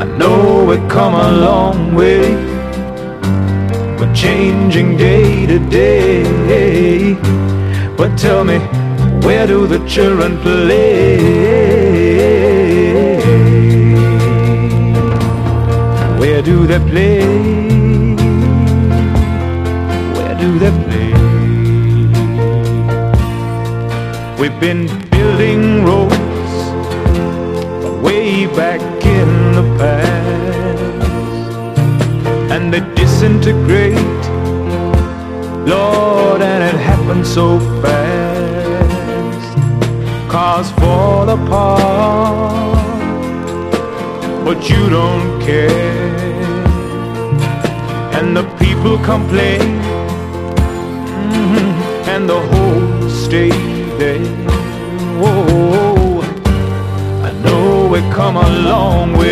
I know we've come a long way. We're changing day to day. But tell me, where do the children play? Where do they play? Where do they play? We've been building roads way back in the past, and they disintegrate, Lord, and it happened so fast. Cars fall apart, but you don't care, and the people complain, and the whole state there. Whoa, I know we've come a long way.